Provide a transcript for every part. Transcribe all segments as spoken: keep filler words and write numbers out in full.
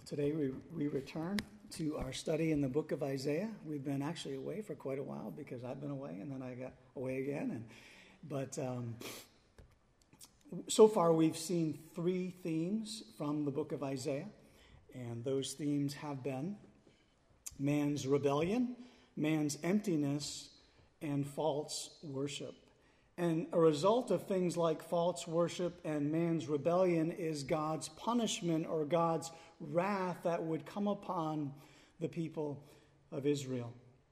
Today we, we return to our study in the book of Isaiah. We've been actually away for quite a while because I've been away and then I got away again. And But um, so far we've seen three themes from the book of Isaiah. And those themes have been man's rebellion, man's emptiness, and false worship. And a result of things like false worship and man's rebellion is God's punishment or God's wrath that would come upon the people of Israel.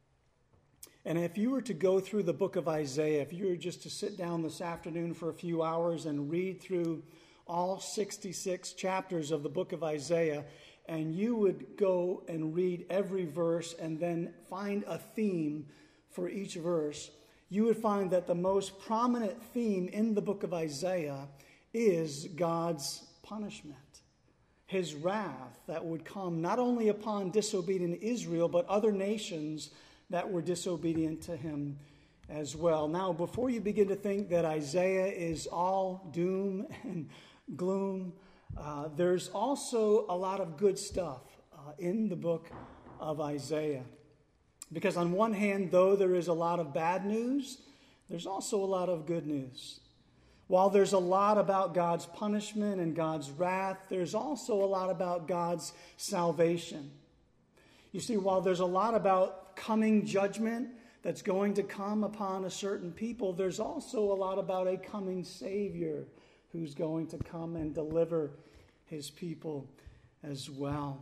And if you were to go through the book of Isaiah, if you were just to sit down this afternoon for a few hours and read through all sixty-six chapters of the book of Isaiah, and you would go and read every verse and then find a theme for each verse, you would find that the most prominent theme in the book of Isaiah is God's punishment. His wrath that would come not only upon disobedient Israel, but other nations that were disobedient to him as well. Now, before you begin to think that Isaiah is all doom and gloom, uh, there's also a lot of good stuff uh, in the book of Isaiah. Because on one hand, though there is a lot of bad news, there's also a lot of good news. While there's a lot about God's punishment and God's wrath, there's also a lot about God's salvation. You see, while there's a lot about coming judgment that's going to come upon a certain people, there's also a lot about a coming Savior who's going to come and deliver his people as well.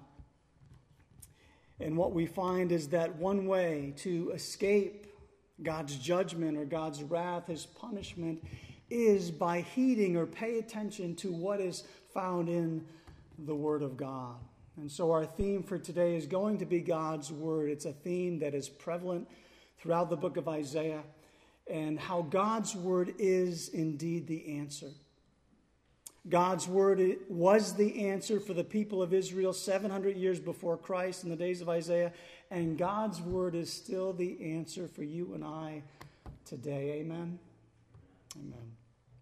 And what we find is that one way to escape God's judgment or God's wrath, his punishment, is by heeding or pay attention to what is found in the Word of God. And so our theme for today is going to be God's Word. It's a theme that is prevalent throughout the book of Isaiah, and how God's Word is indeed the answer. God's Word was the answer for the people of Israel seven hundred years before Christ in the days of Isaiah, and God's Word is still the answer for you and I today. Amen? Amen.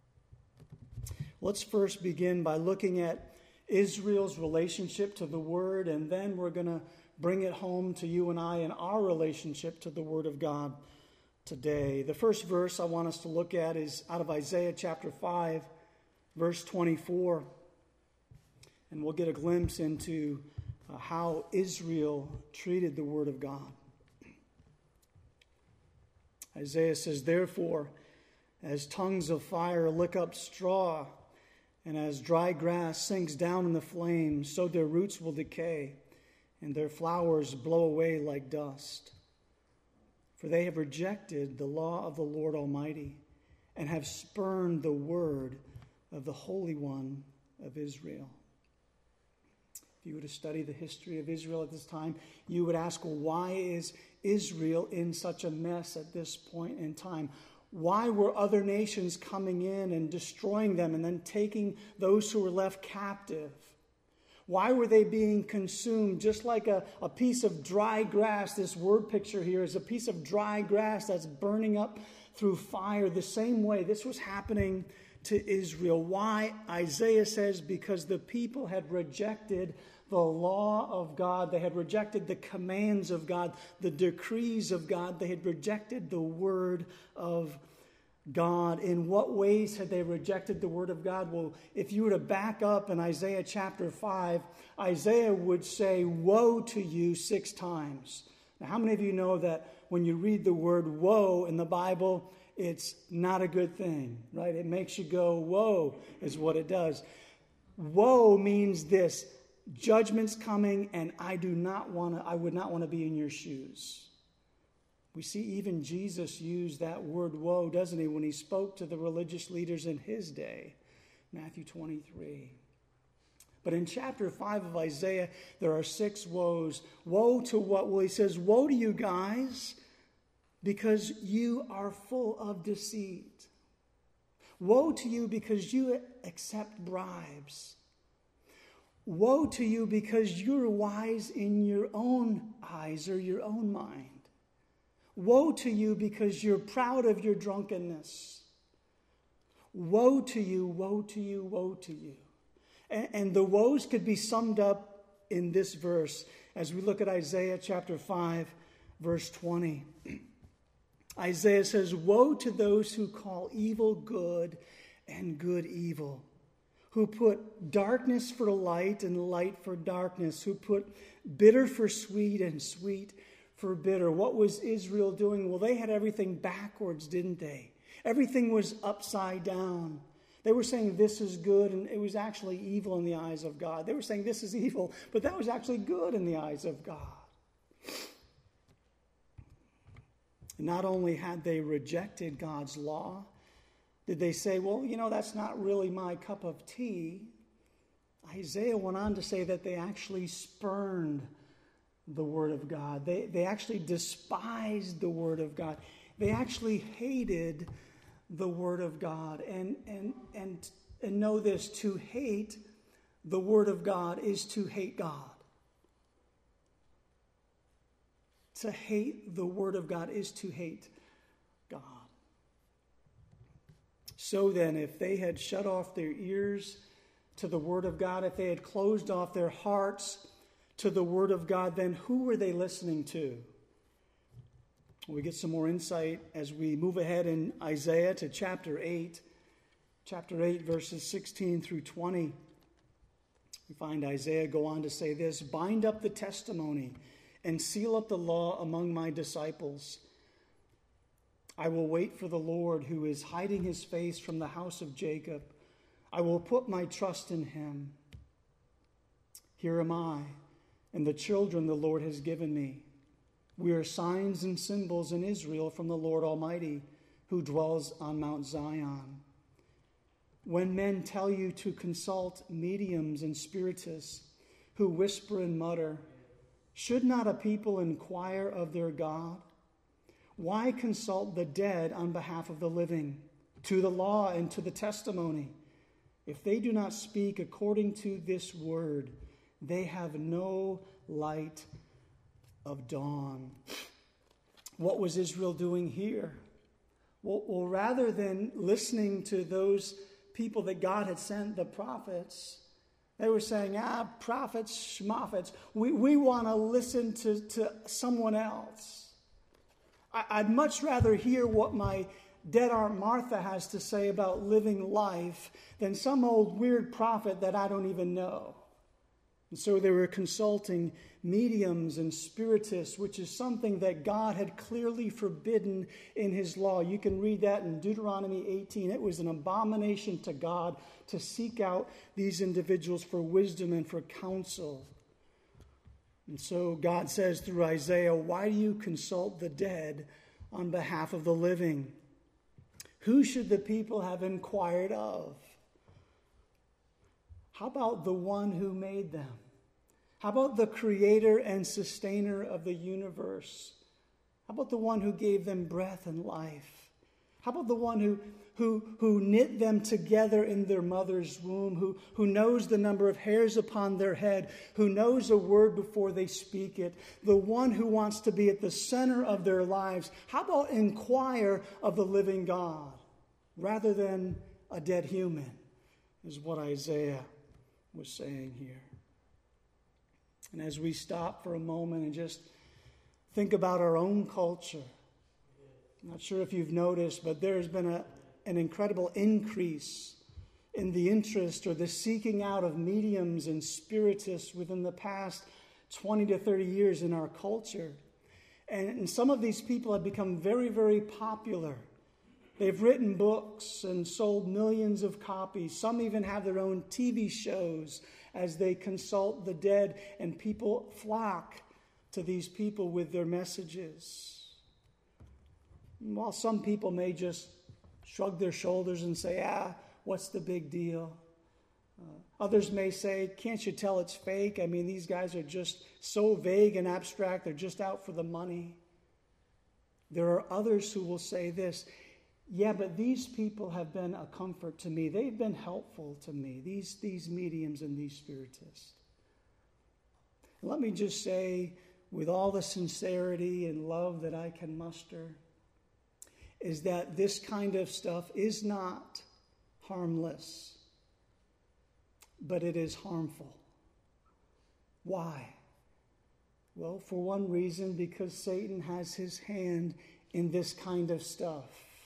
Let's first begin by looking at Israel's relationship to the Word, and then we're going to bring it home to you and I and our relationship to the Word of God today. The first verse I want us to look at is out of Isaiah chapter five, verse twenty-four. And we'll get a glimpse into uh, how Israel treated the Word of God. Isaiah says, "Therefore, as tongues of fire lick up straw, and as dry grass sinks down in the flames, so their roots will decay, and their flowers blow away like dust. For they have rejected the law of the Lord Almighty, and have spurned the word of the Holy One of Israel." If you were to study the history of Israel at this time, you would ask, well, why is Israel in such a mess at this point in time? Why were other nations coming in and destroying them and then taking those who were left captive? Why were they being consumed just like a, a piece of dry grass? This word picture here is a piece of dry grass that's burning up through fire. The same way this was happening to Israel. Why? Isaiah says because the people had rejected the law of God. They had rejected the commands of God, the decrees of God. They had rejected the word of God. In what ways had they rejected the word of God? Well, if you were to back up in Isaiah chapter five, Isaiah would say, "Woe to you," six times. Now, how many of you know that when you read the word woe in the Bible, it's not a good thing, right? It makes you go, whoa, is what it does. Woe means this: judgment's coming, and I do not want to, I would not want to be in your shoes. We see even Jesus use that word woe, doesn't he, when he spoke to the religious leaders in his day. Matthew twenty-three. But in chapter five of Isaiah, there are six woes. Woe to what? Well, he says, woe to you guys, because you are full of deceit. Woe to you because you accept bribes. Woe to you because you're wise in your own eyes or your own mind. Woe to you because you're proud of your drunkenness. Woe to you, woe to you, woe to you. And, and the woes could be summed up in this verse as we look at Isaiah chapter five, verse twenty. Isaiah says, "Woe to those who call evil good and good evil, who put darkness for light and light for darkness, who put bitter for sweet and sweet for bitter." What was Israel doing? Well, they had everything backwards, didn't they? Everything was upside down. They were saying this is good, and it was actually evil in the eyes of God. They were saying this is evil, but that was actually good in the eyes of God. Not only had they rejected God's law, did they say, well, you know, that's not really my cup of tea. Isaiah went on to say that they actually spurned the Word of God. They, they actually despised the Word of God. They actually hated the Word of God. And, and, and, and know this, to hate the Word of God is to hate God. To hate the Word of God is to hate God. So then, if they had shut off their ears to the Word of God, if they had closed off their hearts to the Word of God, then who were they listening to? We get some more insight as we move ahead in Isaiah to chapter eight. Chapter eight, verses sixteen through twenty. We find Isaiah go on to say this: "Bind up the testimony and seal up the law among my disciples. I will wait for the Lord, who is hiding his face from the house of Jacob. I will put my trust in him. Here am I, and the children the Lord has given me. We are signs and symbols in Israel from the Lord Almighty, who dwells on Mount Zion. When men tell you to consult mediums and spiritists who whisper and mutter, should not a people inquire of their God? Why consult the dead on behalf of the living, to the law and to the testimony? If they do not speak according to this word, they have no light of dawn." What was Israel doing here? Well, well, rather than listening to those people that God had sent, the prophets, they were saying, ah, prophets, schmoffets, we, we want to listen to, to someone else. I, I'd much rather hear what my dead Aunt Martha has to say about living life than some old weird prophet that I don't even know. And so they were consulting mediums and spiritists, which is something that God had clearly forbidden in his law. You can read that in Deuteronomy eighteen. It was an abomination to God to seek out these individuals for wisdom and for counsel. And so God says through Isaiah, "Why do you consult the dead on behalf of the living? Who should the people have inquired of? How about the one who made them? How about the creator and sustainer of the universe? How about the one who gave them breath and life? How about the one who, who, who knit them together in their mother's womb, who, who knows the number of hairs upon their head, who knows a word before they speak it, the one who wants to be at the center of their lives? How about inquire of the living God rather than a dead human?" is what Isaiah was saying here. And as we stop for a moment and just think about our own culture, I'm not sure if you've noticed, but there's been a, an incredible increase in the interest or the seeking out of mediums and spiritists within the past twenty to thirty years in our culture. And, and some of these people have become very, very popular. They've written books and sold millions of copies. Some even have their own T V shows as they consult the dead, and people flock to these people with their messages. While some people may just shrug their shoulders and say, ah, what's the big deal? Uh, others may say, can't you tell it's fake? I mean, these guys are just so vague and abstract. They're just out for the money. There are others who will say this, yeah, but these people have been a comfort to me. They've been helpful to me, these, these mediums and these spiritists. Let me just say, with all the sincerity and love that I can muster, is that this kind of stuff is not harmless, but it is harmful. Why? Well, for one reason, because Satan has his hand in this kind of stuff.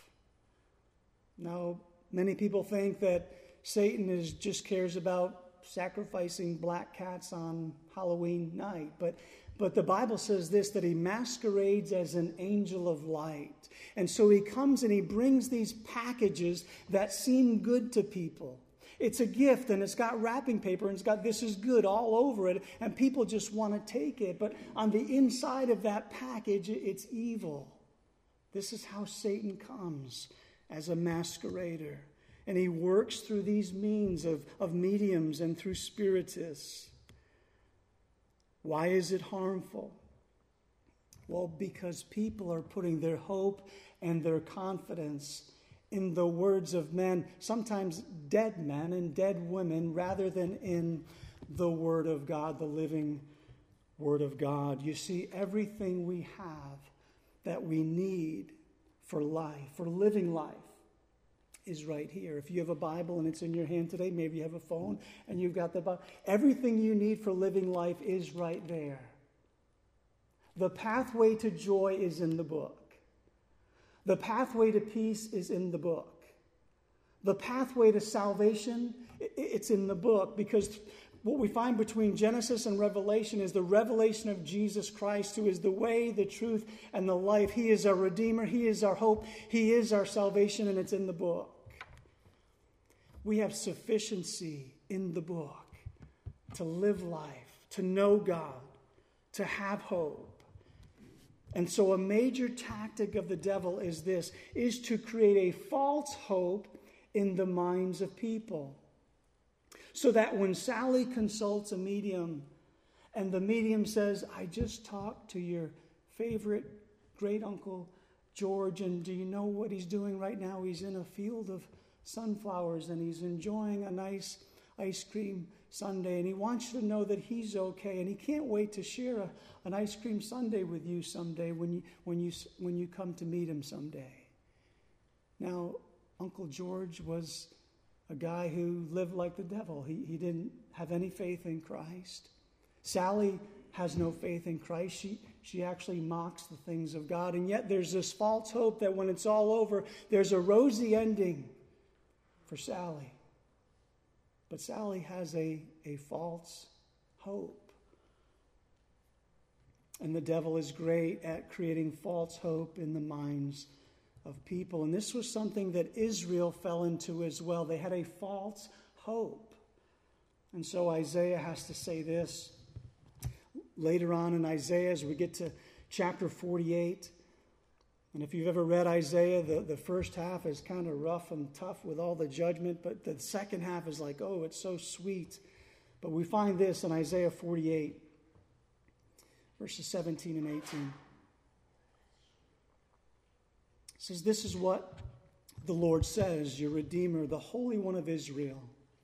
Now, many people think that Satan is just cares about sacrificing black cats on Halloween night. But, but the Bible says this, that he masquerades as an angel of light. And so he comes and he brings these packages that seem good to people. It's a gift, and it's got wrapping paper, and it's got "this is good" all over it, and people just want to take it. But on the inside of that package, it's evil. This is how Satan comes, as a masquerader. And he works through these means of, of mediums and through spiritists. Why is it harmful? Well, because people are putting their hope and their confidence in the words of men, sometimes dead men and dead women, rather than in the Word of God, the living Word of God. You see, everything we have that we need for life, for living life, is right here. If you have a Bible and it's in your hand today, maybe you have a phone and you've got the Bible. Everything you need for living life is right there. The pathway to joy is in the book. The pathway to peace is in the book. The pathway to salvation, it's in the book, because what we find between Genesis and Revelation is the revelation of Jesus Christ, who is the way, the truth, and the life. He is our Redeemer. He is our hope. He is our salvation, and it's in the book. We have sufficiency in the book to live life, to know God, to have hope. And so a major tactic of the devil is this, is to create a false hope in the minds of people. So that when Sally consults a medium and the medium says, "I just talked to your favorite great uncle George, and do you know what he's doing right now? He's in a field of sunflowers and he's enjoying a nice ice cream sundae, and he wants you to know that he's okay, and he can't wait to share a, an ice cream sundae with you someday when you when you when you come to meet him someday." Now, Uncle George was a guy who lived like the devil. He, he didn't have any faith in Christ. Sally has no faith in Christ. She, she actually mocks the things of God. And yet there's this false hope that when it's all over, there's a rosy ending for Sally. But Sally has a, a false hope. And the devil is great at creating false hope in the minds of people. And this was something that Israel fell into as well. They had a false hope. And so Isaiah has to say this later on in Isaiah as we get to chapter forty-eight. And if you've ever read Isaiah, the, the first half is kind of rough and tough with all the judgment, but the second half is like, oh, it's so sweet. But we find this in Isaiah forty-eight, verses seventeen and eighteen. It says, "This is what the Lord says, your Redeemer, the Holy One of Israel.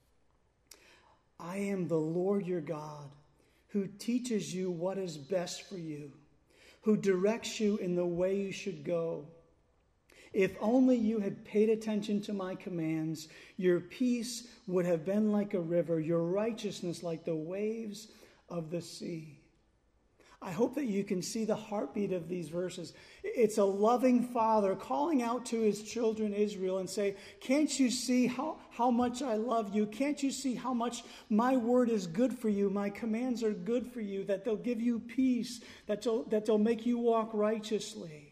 I am the Lord your God, who teaches you what is best for you, who directs you in the way you should go. If only you had paid attention to my commands, your peace would have been like a river, your righteousness like the waves of the sea." I hope that you can see the heartbeat of these verses. It's a loving father calling out to his children Israel and say, can't you see how, how much I love you? Can't you see how much my word is good for you? My commands are good for you, that they'll give you peace, that they'll, that they'll make you walk righteously.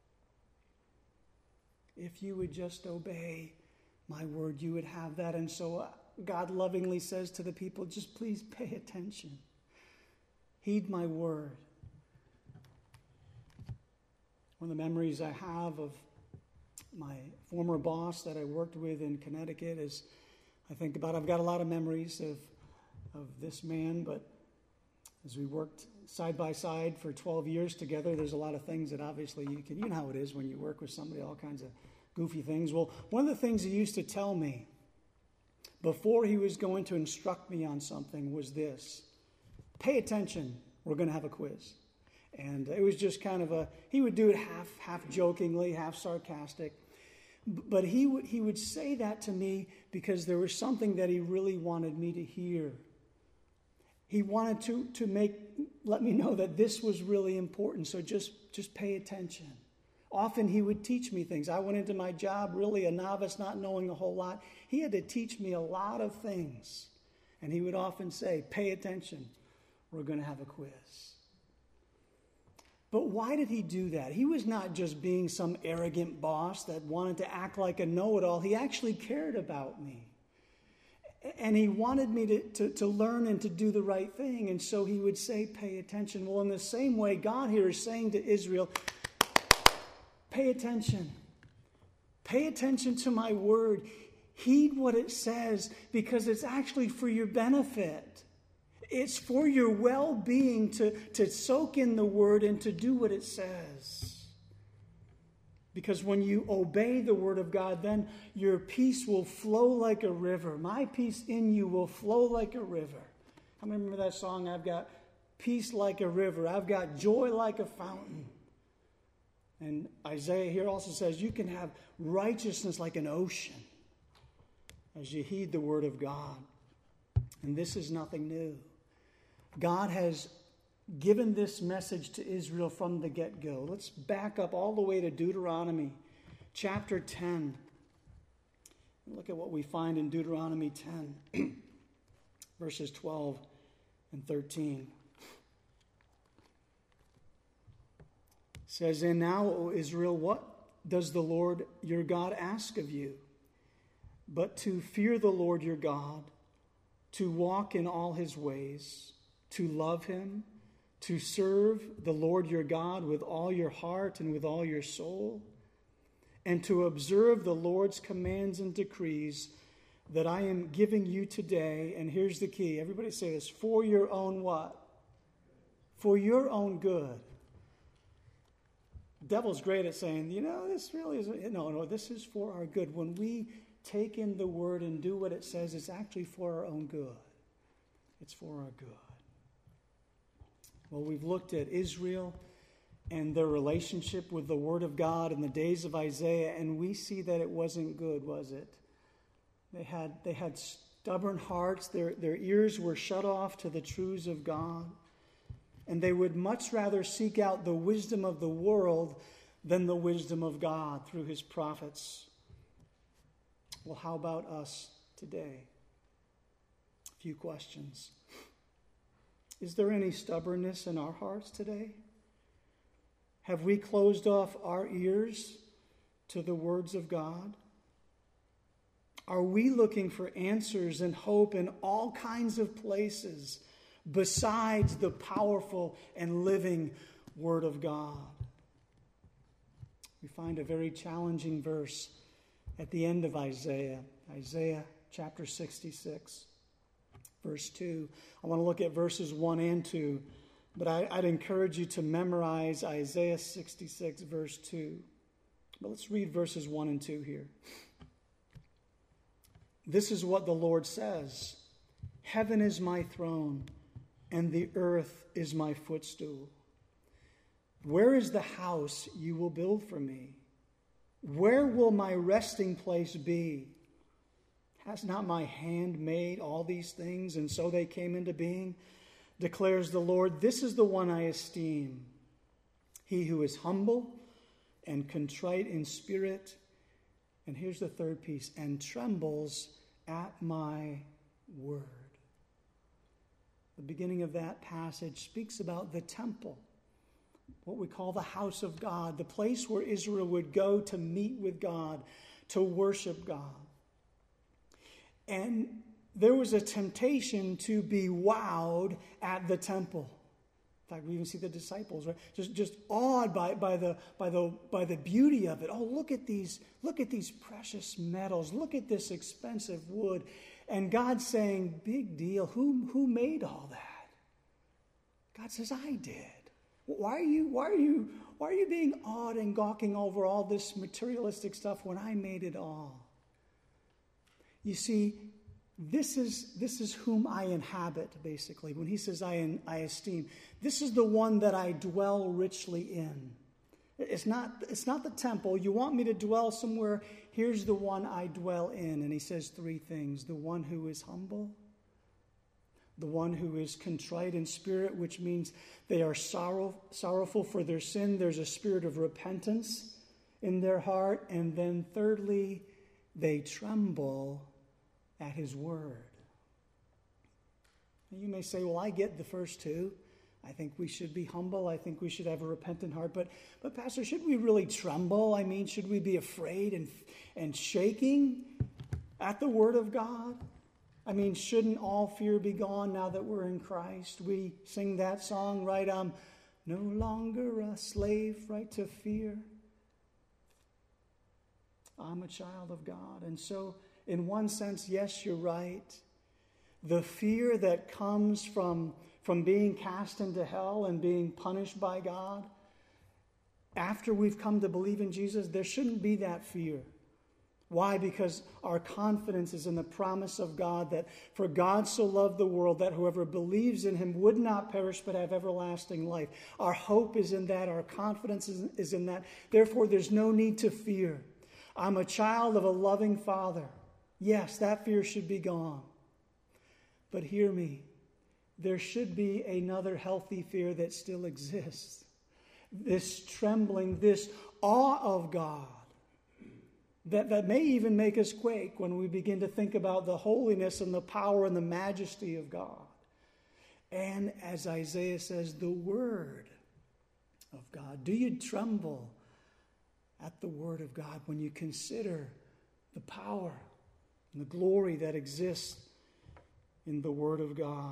If you would just obey my word, you would have that. And so God lovingly says to the people, just please pay attention. Heed my word. One of the memories I have of my former boss that I worked with in Connecticut is, I think about, I've got a lot of memories of, of this man, but as we worked side by side for twelve years together, there's a lot of things that obviously you can, you know how it is when you work with somebody, all kinds of goofy things. Well, one of the things he used to tell me before he was going to instruct me on something was this: pay attention, we're going to have a quiz. And it was just kind of a, he would do it half half jokingly, half sarcastic. But he would, he would say that to me because there was something that he really wanted me to hear. He wanted to, to make, let me know that this was really important. So just, just pay attention. Often he would teach me things. I went into my job really a novice, not knowing a whole lot. He had to teach me a lot of things. And he would often say, pay attention. We're going to have a quiz. But why did he do that? He was not just being some arrogant boss that wanted to act like a know-it-all. He actually cared about me. And he wanted me to, to, to learn and to do the right thing. And so he would say, pay attention. Well, in the same way, God here is saying to Israel, pay attention. Pay attention to my word. Heed what it says, because it's actually for your benefit. It's for your well-being to, to soak in the word and to do what it says. Because when you obey the word of God, then your peace will flow like a river. My peace in you will flow like a river. I remember that song, I've got peace like a river. I've got joy like a fountain. And Isaiah here also says you can have righteousness like an ocean as you heed the word of God. And this is nothing new. God has given this message to Israel from the get-go. Let's back up all the way to Deuteronomy chapter ten. Look at what we find in Deuteronomy ten, verses twelve and thirteen. It says, and now, O Israel, what does the Lord your God ask of you? But to fear the Lord your God, to walk in all his ways, to love him, to serve the Lord your God with all your heart and with all your soul, and to observe the Lord's commands and decrees that I am giving you today. And here's the key. Everybody say this. For your own what? For your own good. The devil's great at saying, you know, this really isn't. No, no, this is for our good. When we take in the word and do what it says, it's actually for our own good. It's for our good. Well, we've looked at Israel and their relationship with the Word of God in the days of Isaiah, and we see that it wasn't good, was it? They had they had stubborn hearts. Their, their ears were shut off to the truths of God, and they would much rather seek out the wisdom of the world than the wisdom of God through his prophets. Well, how about us today? A few questions. Is there any stubbornness in our hearts today? Have we closed off our ears to the words of God? Are we looking for answers and hope in all kinds of places besides the powerful and living Word of God? We find a very challenging verse at the end of Isaiah, Isaiah chapter sixty-six. Verse two. I want to look at verses one and two, but I, I'd encourage you to memorize Isaiah sixty-six, verse two. But let's read verses one and two here. This is what the Lord says. Heaven is my throne, and the earth is my footstool. Where is the house you will build for me? Where will my resting place be? Has not my hand made all these things, and so they came into being? Declares the Lord, this is the one I esteem. He who is humble and contrite in spirit. And here's the third piece, and trembles at my word. The beginning of that passage speaks about the temple, what we call the house of God, the place where Israel would go to meet with God, to worship God. And there was a temptation to be wowed at the temple. In fact, we even see the disciples, right? Just, just awed by, by the by the by the beauty of it. Oh, look at these, look at these precious metals. Look at this expensive wood. And God's saying, big deal. Who who made all that? God says, I did. Why are you why are you why are you being awed and gawking over all this materialistic stuff when I made it all? You see, this is this is whom I inhabit, basically. When he says I I esteem, this is the one that I dwell richly in. It's not it's not the temple. You want me to dwell somewhere? Here's the one I dwell in. And he says three things. The one who is humble, the one who is contrite in spirit, which means they are sorrow, sorrowful for their sin. There's a spirit of repentance in their heart. And then thirdly, they tremble at his word. You may say, well, I get the first two. I think we should be humble. I think we should have a repentant heart. But, but Pastor, should we really tremble? I mean, should we be afraid and, and shaking at the word of God? I mean, shouldn't all fear be gone now that we're in Christ? We sing that song, right? I'm no longer a slave, right, to fear. I'm a child of God. And so, in one sense, yes, you're right. The fear that comes from, from being cast into hell and being punished by God, after we've come to believe in Jesus, there shouldn't be that fear. Why? Because our confidence is in the promise of God that for God so loved the world that whoever believes in him would not perish but have everlasting life. Our hope is in that. Our confidence is, is in that. Therefore, there's no need to fear. I'm a child of a loving Father. Yes, that fear should be gone. But hear me, there should be another healthy fear that still exists. This trembling, this awe of God that, that may even make us quake when we begin to think about the holiness and the power and the majesty of God. And as Isaiah says, the word of God. Do you tremble at the word of God when you consider the power and the glory that exists in the word of God?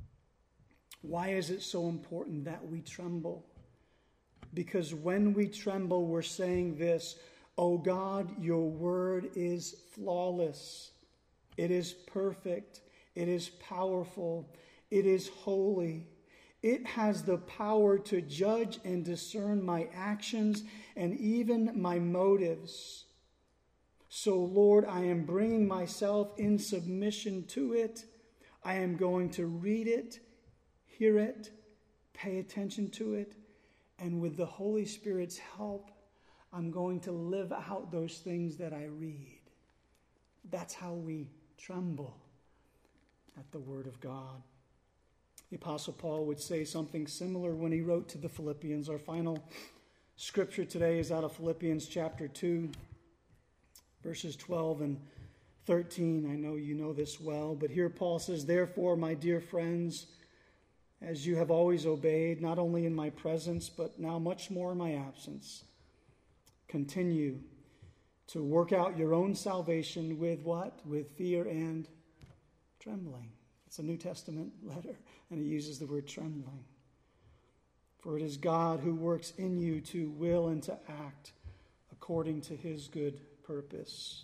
Why is it so important that we tremble? Because when we tremble, we're saying this, "Oh God, your word is flawless. It is perfect. It is powerful. It is holy. It has the power to judge and discern my actions and even my motives. So, Lord, I am bringing myself in submission to it. I am going to read it, hear it, pay attention to it, and with the Holy Spirit's help, I'm going to live out those things that I read." That's how we tremble at the Word of God. The Apostle Paul would say something similar when he wrote to the Philippians. Our final scripture today is out of Philippians chapter two, verses twelve and thirteen. I know you know this well, but here Paul says, "Therefore, my dear friends, as you have always obeyed, not only in my presence, but now much more in my absence, continue to work out your own salvation with what? With fear and trembling." It's a New Testament letter, and he uses the word trembling. "For it is God who works in you to will and to act according to his good purpose."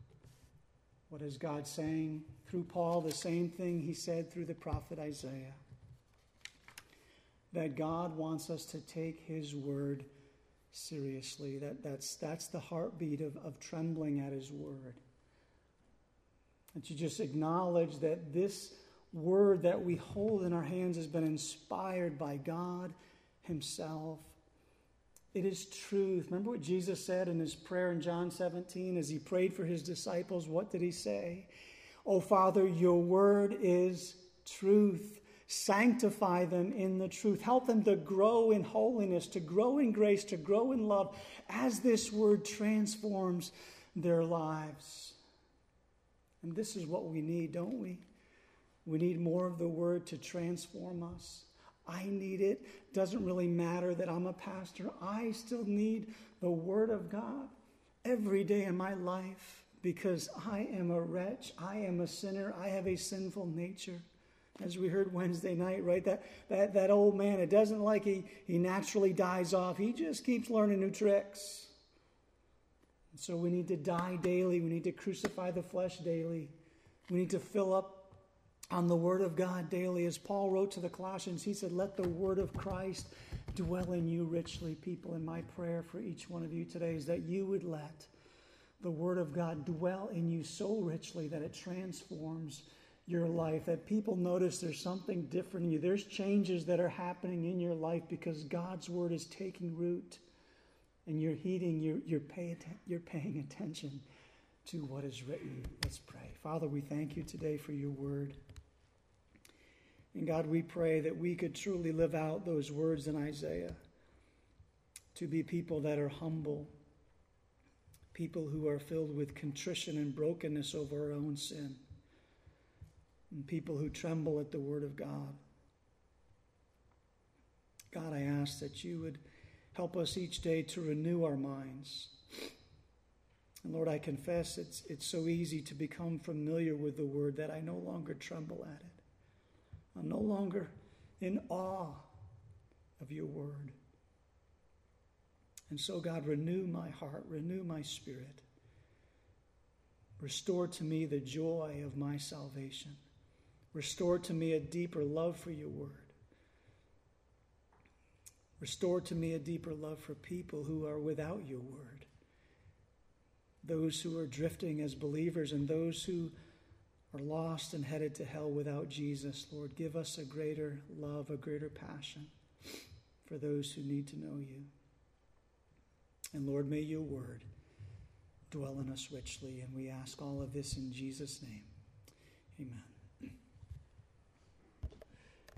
What is God saying through Paul? The same thing he said through the prophet Isaiah. That God wants us to take his word seriously. That, that's, that's the heartbeat of, of trembling at his word. That you just acknowledge that this word that we hold in our hands has been inspired by God himself. It is truth. Remember what Jesus said in his prayer in John seventeen as he prayed for his disciples? What did he say? "Oh, Father, your word is truth. Sanctify them in the truth. Help them to grow in holiness, to grow in grace, to grow in love as this word transforms their lives." And this is what we need, don't we? We need more of the word to transform us. I need it. Doesn't really matter that I'm a pastor. I still need the word of God every day in my life because I am a wretch. I am a sinner. I have a sinful nature. As we heard Wednesday night, right? That that that old man, it doesn't like he, he naturally dies off. He just keeps learning new tricks. And so we need to die daily. We need to crucify the flesh daily. We need to fill up on the word of God daily. As Paul wrote to the Colossians, he said, "Let the word of Christ dwell in you richly." People, in my prayer for each one of you today is that you would let the word of God dwell in you so richly that it transforms your life, that people notice there's something different in you. There's changes that are happening in your life because God's word is taking root and you're heeding, you're, you're, pay, you're paying attention to what is written. Let's pray. Father, we thank you today for your word. And God, we pray that we could truly live out those words in Isaiah, to be people that are humble, people who are filled with contrition and brokenness over our own sin, and people who tremble at the word of God. God, I ask that you would help us each day to renew our minds. And Lord, I confess it's, it's so easy to become familiar with the word that I no longer tremble at it. I'm no longer in awe of your word. And so, God, renew my heart, renew my spirit. Restore to me the joy of my salvation. Restore to me a deeper love for your word. Restore to me a deeper love for people who are without your word. Those who are drifting as believers and those who are lost and headed to hell without Jesus. Lord, give us a greater love, a greater passion for those who need to know you. And Lord, may your word dwell in us richly. And we ask all of this in Jesus' name. Amen.